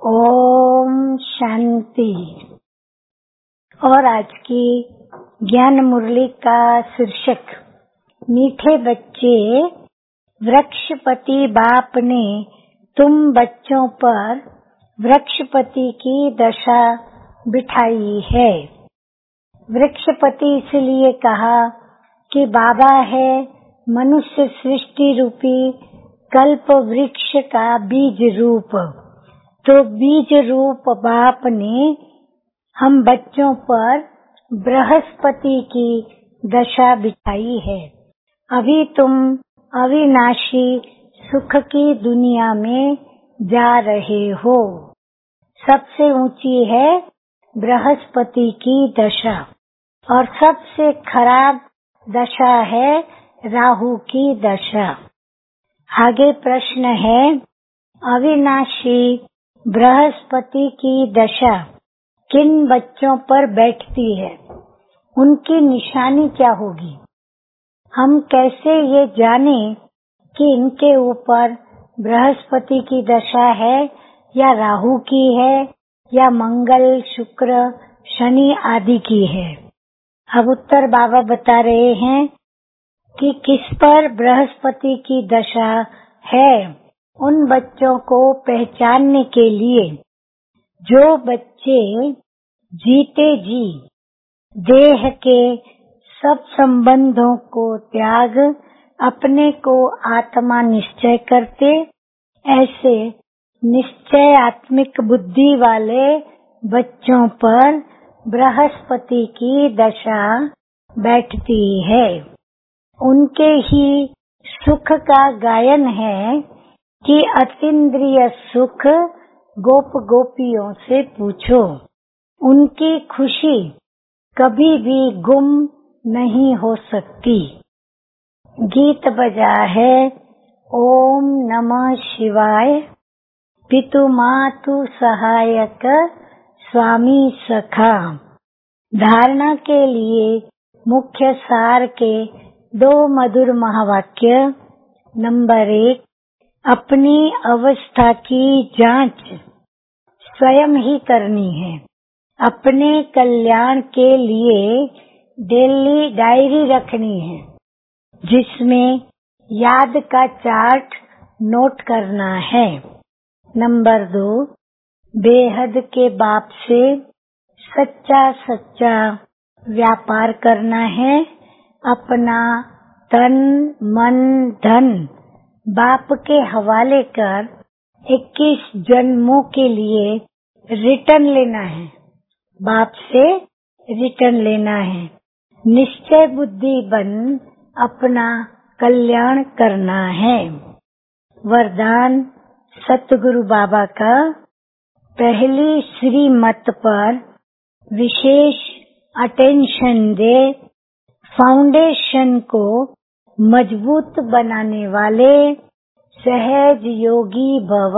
ओम शांति। और आज की ज्ञान मुरली का शीर्षक, मीठे बच्चे, वृक्षपति बाप ने तुम बच्चों पर वृक्षपति की दशा बिठाई है। वृक्षपति इसलिए कहा कि बाबा है मनुष्य सृष्टि रूपी कल्प वृक्ष का बीज रूप। तो बीज रूप बाप ने हम बच्चों पर बृहस्पति की दशा बिठाई है। अभी तुम अविनाशी सुख की दुनिया में जा रहे हो। सबसे ऊंची है बृहस्पति की दशा और सबसे खराब दशा है राहु की दशा। आगे प्रश्न है, अविनाशी बृहस्पति की दशा किन बच्चों पर बैठती है, उनकी निशानी क्या होगी? हम कैसे ये जाने कि इनके ऊपर बृहस्पति की दशा है या राहु की है या मंगल, शुक्र, शनि आदि की है? अब उत्तर बाबा बता रहे हैं कि किस पर बृहस्पति की दशा है। उन बच्चों को पहचानने के लिए जो बच्चे जीते जी देह के सब संबंधों को त्याग अपने को आत्मा निश्चय करते, ऐसे निश्चयात्मिक बुद्धि वाले बच्चों पर बृहस्पति की दशा बैठती है। उनके ही सुख का गायन है कि अतीन्द्रिय सुख गोप गोपियों से पूछो। उनकी खुशी कभी भी गुम नहीं हो सकती। गीत बजा है, ओम नमः शिवाय, पितु मातु सहायक स्वामी सखा। धारणा के लिए मुख्य सार के 2 मधुर महावाक्य। नंबर 1, अपनी अवस्था की जांच स्वयं ही करनी है। अपने कल्याण के लिए डेली डायरी रखनी है, जिसमें याद का चार्ट नोट करना है। नंबर 2, बेहद के बाप से सच्चा व्यापार करना है। अपना तन मन धन बाप के हवाले कर 21 जन्मों के लिए रिटर्न लेना है। बाप से रिटर्न लेना है। निश्चय बुद्धि बन अपना कल्याण करना है। वरदान सतगुरु बाबा का, पहली श्रीमत पर विशेष अटेंशन दे। फाउंडेशन को मजबूत बनाने वाले सहज योगी भव।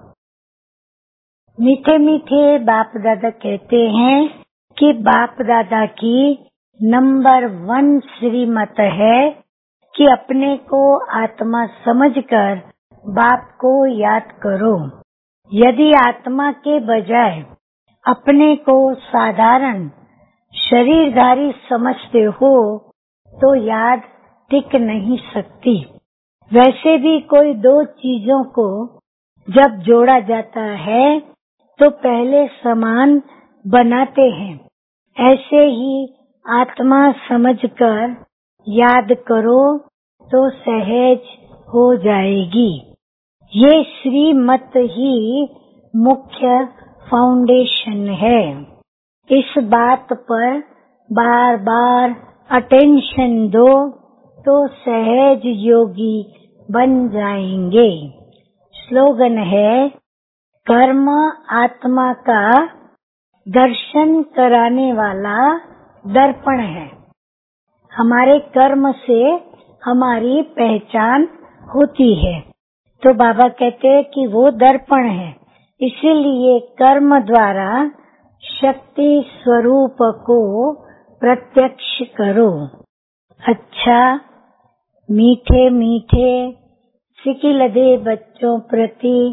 मीठे मीठे बाप दादा कहते हैं कि बाप दादा की नंबर 1 श्रीमत है कि अपने को आत्मा समझकर बाप को याद करो। यदि आत्मा के बजाय अपने को साधारण शरीरधारी समझते हो तो याद टिक नहीं सकती। वैसे भी कोई 2 चीजों को जब जोड़ा जाता है तो पहले समान बनाते हैं। ऐसे ही आत्मा समझकर याद करो तो सहज हो जाएगी। ये श्रीमत ही मुख्य फाउंडेशन है। इस बात पर बार बार अटेंशन दो तो सहज योगी बन जाएंगे। स्लोगन है, कर्म आत्मा का दर्शन कराने वाला दर्पण है। हमारे कर्म से हमारी पहचान होती है। तो बाबा कहते हैं कि वो दर्पण है। इसीलिए कर्म द्वारा शक्ति स्वरूप को प्रत्यक्ष करो। अच्छा, मीठे मीठे सिकिलदे बच्चों प्रति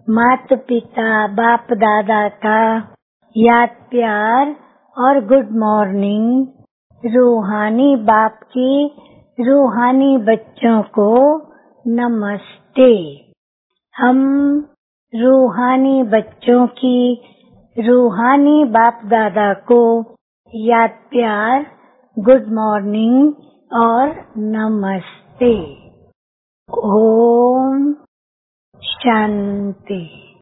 माता पिता बाप दादा का याद प्यार और गुड मॉर्निंग। रूहानी बाप की रूहानी बच्चों को नमस्ते। हम रूहानी बच्चों की रूहानी बाप दादा को याद प्यार गुड मॉर्निंग और नमस्ते। ओम शांति।